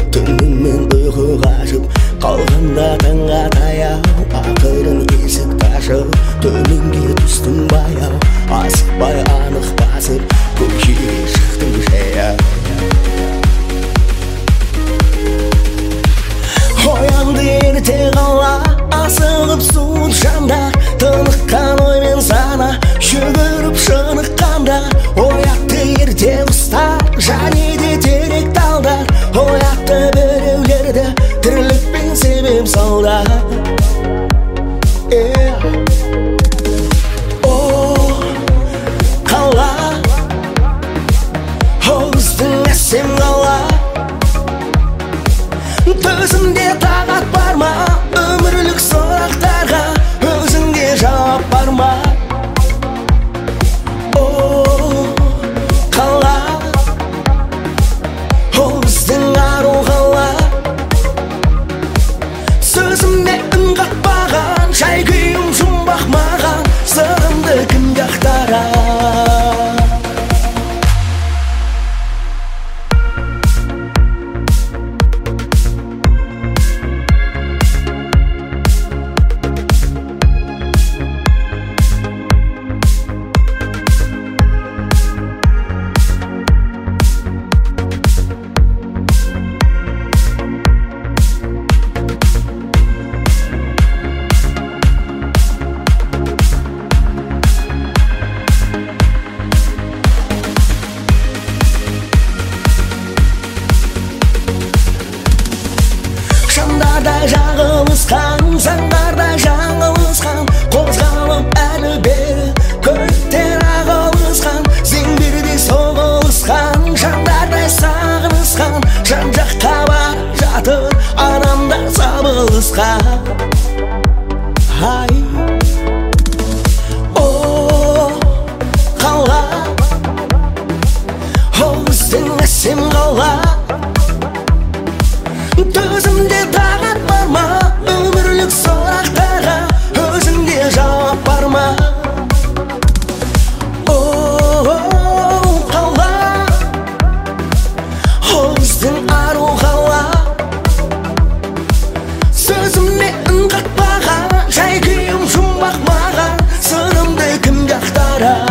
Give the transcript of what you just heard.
түнімен ұйқы қашып қалғанда таңға таяу ақырын есікті ашып төменге түстім баяу асықпай анық басып көкшеге шықтым жаяу оянды ерте қала асығып суыт жандар тыныққан оймен сана жүгіріп шыныққанда оятты ерте құстар және де терек талдар оятты біреулерді тірлікпен себеп салдар о қала ол біздің әсем қала төзімде тағат бар ма өмірлік сұрақтарға өзіңде жауап бар ма о қала ол біздің ару қала сөзіме үн қатпаған жай күйім жұмбақ маған сырымды кімге ақтарам Жандардай жағылысқан, заңдардай жаңылысқан қозғалып әлі бері көліктер ағылысқан зеңбірдей соғылысқан жандардай сағынысқан жан жаққа бар жатыр анамдар сабылысқан ай о қала ол біздің әсем қала төзімде тағат бар ма өмірлік сұрақтарға өзіңде жауап бар ма о қала ол біздің ару қала сөзіме үн қатпаған жай күйім жұмбақ маған сырымды кімге ақтарам